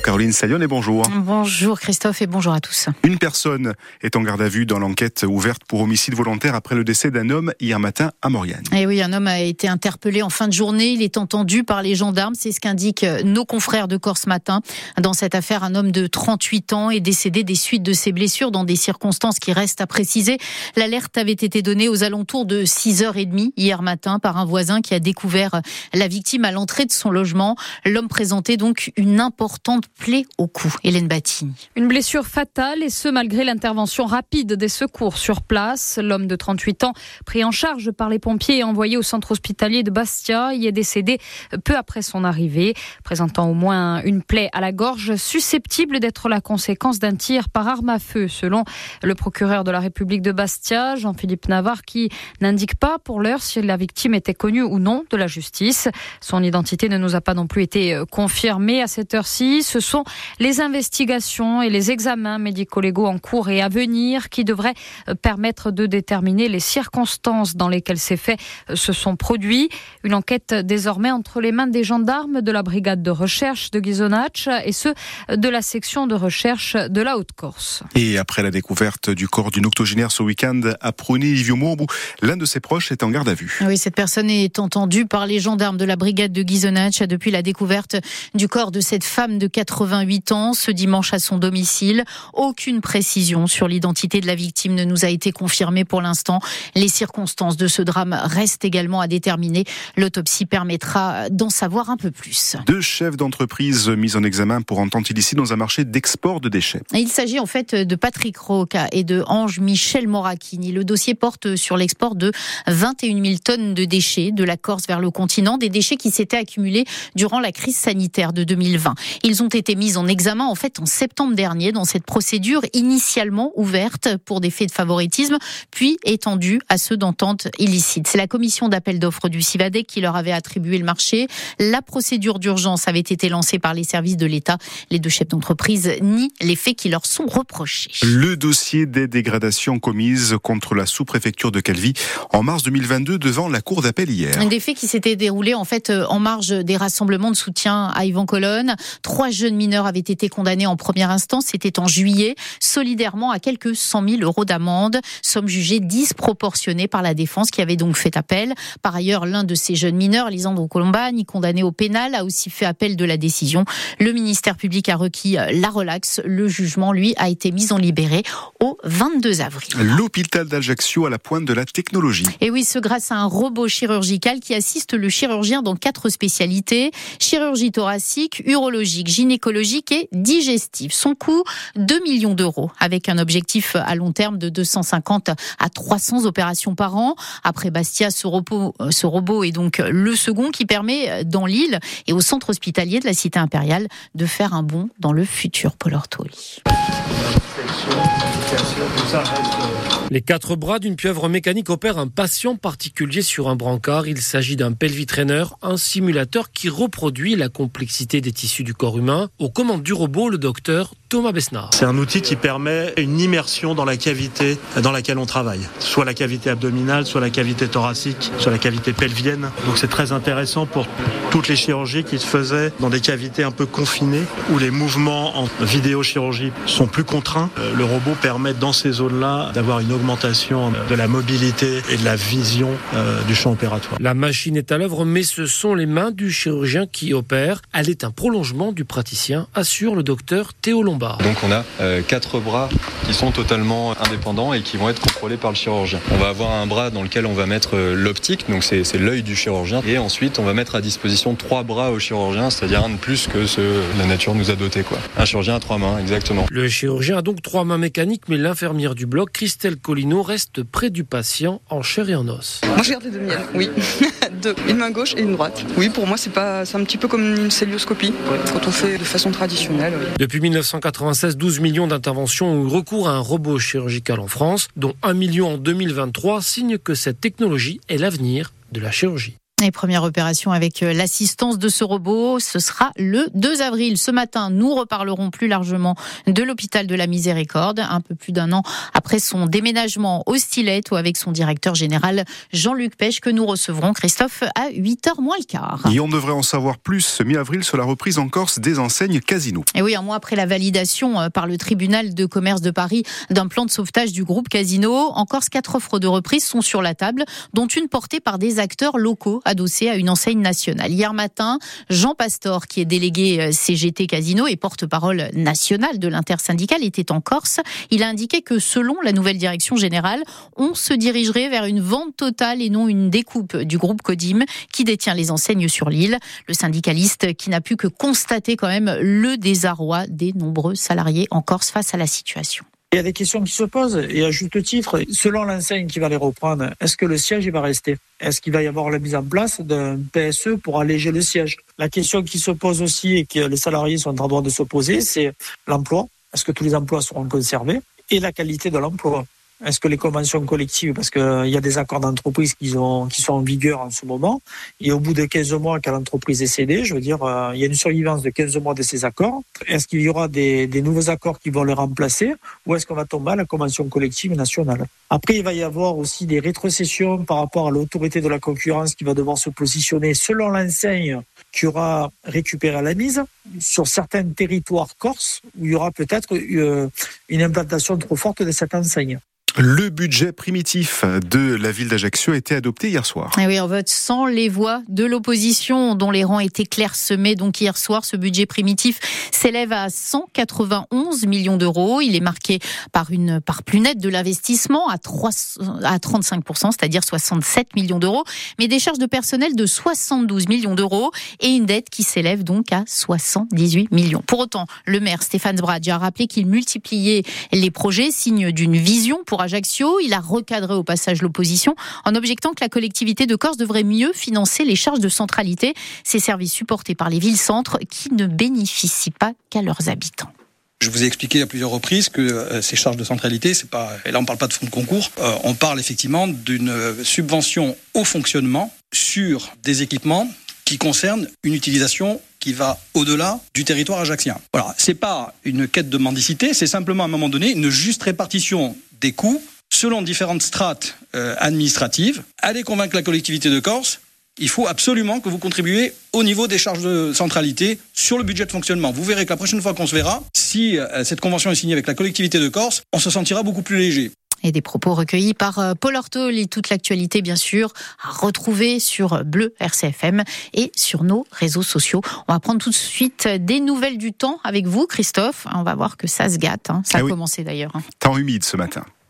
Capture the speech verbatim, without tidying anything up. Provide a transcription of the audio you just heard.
Caroline Saillon et bonjour. Bonjour Christophe et bonjour à tous. Une personne est en garde à vue dans l'enquête ouverte pour homicide volontaire après le décès d'un homme hier matin à Maurienne. Et oui, un homme a été interpellé en fin de journée. Il est entendu par les gendarmes. C'est ce qu'indiquent nos confrères de Corse Matin. Dans cette affaire, un homme de trente-huit ans est décédé des suites de ses blessures dans des circonstances qui restent à préciser. L'alerte avait été donnée aux alentours de six heures trente hier matin par un voisin qui a découvert la victime à l'entrée de son logement. L'homme présentait donc une importante plaie au cou. Hélène Battini. Une blessure fatale et ce malgré l'intervention rapide des secours sur place. L'homme de trente-huit ans, pris en charge par les pompiers et envoyé au centre hospitalier de Bastia, y est décédé peu après son arrivée, présentant au moins une plaie à la gorge susceptible d'être la conséquence d'un tir par arme à feu, selon le procureur de la République de Bastia, Jean-Philippe Navarre, qui n'indique pas pour l'heure si la victime était connue ou non de la justice. Son identité ne nous a pas non plus été confirmée à cette heure-ci. Ce sont les investigations et les examens médico-légaux en cours et à venir qui devraient permettre de déterminer les circonstances dans lesquelles ces faits se sont produits. Une enquête désormais entre les mains des gendarmes de la brigade de recherche de Ghisonaccia et ceux de la section de recherche de la Haute-Corse. Et après la découverte du corps d'une octogénaire ce week-end à Prony-Iviomo, l'un de ses proches est en garde à vue. Oui, cette personne est entendue par les gendarmes de la brigade de Ghisonaccia depuis la découverte du corps de cette femme de quatre-vingt-huit ans ce dimanche à son domicile. Aucune précision sur l'identité de la victime ne nous a été confirmée pour l'instant. Les circonstances de ce drame restent également à déterminer. L'autopsie permettra d'en savoir un peu plus. Deux chefs d'entreprise mis en examen pour entente illicite dans un marché d'export de déchets. Il s'agit en fait de Patrick Roca et de Ange-Michel Moracchini. Le dossier porte sur l'export de vingt et une mille tonnes de déchets de la Corse vers le continent, des déchets qui s'étaient accumulés durant la crise sanitaire de deux mille vingt. Ils ont été mis en examen en fait en septembre dernier dans cette procédure initialement ouverte pour des faits de favoritisme, puis étendue à ceux d'entente illicite. C'est la commission d'appel d'offres du Civadec qui leur avait attribué le marché. La procédure d'urgence avait été lancée par les services de l'État. Les deux chefs d'entreprise nient les faits qui leur sont reprochés. Le dossier des dégradations commises contre la sous-préfecture de Calvi en mars deux mille vingt-deux devant la cour d'appel hier. Des faits qui s'étaient déroulés en fait en marge des rassemblements de soutien à Yvan Colonne. Trois jeunes mineurs avaient été condamnés en première instance. C'était en juillet, solidairement à quelques cent mille euros d'amende, somme jugée disproportionnée par la défense qui avait donc fait appel. Par ailleurs, l'un de ces jeunes mineurs, Lisandro Colombani, condamné au pénal, a aussi fait appel de la décision. Le ministère public a requis la relaxe. Le jugement, lui, a été mis en libéré au vingt-deux avril. L'hôpital d'Ajaccio à la pointe de la technologie. Et oui, ce grâce à un robot chirurgical qui assiste le chirurgien dans quatre spécialités: chirurgie thoracique, urologique, gynécologique et digestive. Son coût, deux millions d'euros, avec un objectif à long terme de deux cent cinquante à trois cents opérations par an. Après Bastia, ce robot, ce robot est donc le second qui permet dans l'île et au centre hospitalier de la Cité impériale de faire un bond dans le futur. Paul Ortoli. Les quatre bras d'une pieuvre mécanique opèrent un patient particulier sur un brancard. Il s'agit d'un pelvitrainer, un simulateur qui reproduit la complexité des tissus du corps humain. Aux commandes du robot, le docteur Thomas Besnard. C'est un outil qui permet une immersion dans la cavité dans laquelle on travaille. Soit la cavité abdominale, soit la cavité thoracique, soit la cavité pelvienne. Donc c'est très intéressant pour toutes les chirurgies qui se faisaient dans des cavités un peu confinées où les mouvements en vidéochirurgie sont plus contraints. Le robot permet dans ces zones-là d'avoir une augmentation de la mobilité et de la vision euh, du champ opératoire. La machine est à l'œuvre, mais ce sont les mains du chirurgien qui opèrent. Elle est un prolongement du praticien, assure le docteur Théo Lombard. Donc on a euh, quatre bras qui sont totalement indépendants et qui vont être contrôlés par le chirurgien. On va avoir un bras dans lequel on va mettre euh, l'optique, donc c'est, c'est l'œil du chirurgien, et ensuite on va mettre à disposition trois bras au chirurgien, c'est-à-dire un de plus que ce que la nature nous a doté, quoi. Un chirurgien à trois mains, exactement. Le chirurgien a donc trois mains mécaniques, mais l'infirmière du bloc, Christelle Collineau, reste près du patient en chair et en os. Moi je garde les deux miennes, oui. Deux. Une main gauche et une droite. Oui, pour moi c'est pas, c'est un petit peu comme une célioscopie quand on fait de façon traditionnelle. Oui. Depuis dix-neuf cent quatre-vingt-seize, douze millions d'interventions ont eu recours à un robot chirurgical en France, dont un million en deux mille vingt-trois, signe que cette technologie est l'avenir de la chirurgie. Les premières opérations avec l'assistance de ce robot, ce sera le deux avril. Ce matin, nous reparlerons plus largement de l'hôpital de la Miséricorde, un peu plus d'un an après son déménagement au Stiletto avec son directeur général Jean-Luc Pech, que nous recevrons, Christophe, à huit heures moins le quart. Et on devrait en savoir plus mi-avril sur la reprise en Corse des enseignes Casino. Et oui, un mois après la validation par le tribunal de commerce de Paris d'un plan de sauvetage du groupe Casino, en Corse, quatre offres de reprise sont sur la table, dont une portée par des acteurs locaux adossé à une enseigne nationale. Hier matin, Jean Pastor, qui est délégué C G T Casino et porte-parole national de l'intersyndicale, était en Corse. Il a indiqué que selon la nouvelle direction générale, on se dirigerait vers une vente totale et non une découpe du groupe Codim qui détient les enseignes sur l'île. Le syndicaliste qui n'a pu que constater quand même le désarroi des nombreux salariés en Corse face à la situation. Il y a des questions qui se posent et à juste titre, selon l'enseigne qui va les reprendre, est-ce que le siège il va rester ? Est-ce qu'il va y avoir la mise en place d'un P S E pour alléger le siège ? La question qui se pose aussi et que les salariés sont en droit de se poser, c'est l'emploi. Est-ce que tous les emplois seront conservés ? Et la qualité de l'emploi. Est-ce que les conventions collectives, parce qu'il euh, y a des accords d'entreprise qui, ont, qui sont en vigueur en ce moment, et au bout de quinze mois, quand l'entreprise est cédée, je veux dire, euh, il y a une survivance de quinze mois de ces accords. Est-ce qu'il y aura des, des nouveaux accords qui vont les remplacer, ou est-ce qu'on va tomber à la convention collective nationale ? Après, il va y avoir aussi des rétrocessions par rapport à l'autorité de la concurrence qui va devoir se positionner selon l'enseigne qui aura récupéré à la mise sur certains territoires corses où il y aura peut-être euh, une implantation trop forte de cette enseigne. Le budget primitif de la ville d'Ajaccio a été adopté hier soir. Et oui, en vote sans les voix de l'opposition dont les rangs étaient clairsemés. Donc hier soir, ce budget primitif s'élève à cent quatre-vingt-onze millions d'euros. Il est marqué par une part plus nette de l'investissement à, trois, à trente-cinq pour cent, c'est-à-dire soixante-sept millions d'euros, mais des charges de personnel de soixante-douze millions d'euros et une dette qui s'élève donc à soixante-dix-huit millions. Pour autant, le maire Stéphane Sbradji a rappelé qu'il multipliait les projets, signe d'une vision pour Ajaccio. Il a recadré au passage l'opposition en objectant que la collectivité de Corse devrait mieux financer les charges de centralité, ces services supportés par les villes-centres qui ne bénéficient pas qu'à leurs habitants. Je vous ai expliqué à plusieurs reprises que euh, ces charges de centralité, c'est pas, et là on ne parle pas de fonds de concours, euh, on parle effectivement d'une subvention au fonctionnement sur des équipements qui concernent une utilisation qui va au-delà du territoire ajaccien. Voilà, c'est pas une quête de mendicité, c'est simplement à un moment donné une juste répartition des coûts selon différentes strates euh, administratives. Allez convaincre la collectivité de Corse, il faut absolument que vous contribuiez au niveau des charges de centralité sur le budget de fonctionnement. Vous verrez que la prochaine fois qu'on se verra, si euh, cette convention est signée avec la collectivité de Corse, on se sentira beaucoup plus léger. Et des propos recueillis par Paul Ortol et toute l'actualité, bien sûr, à retrouver sur Bleu R C F M et sur nos réseaux sociaux. On va prendre tout de suite des nouvelles du temps avec vous, Christophe. On va voir que ça se gâte. Hein. Ça a ah oui. commencé d'ailleurs. Hein. Temps humide ce matin.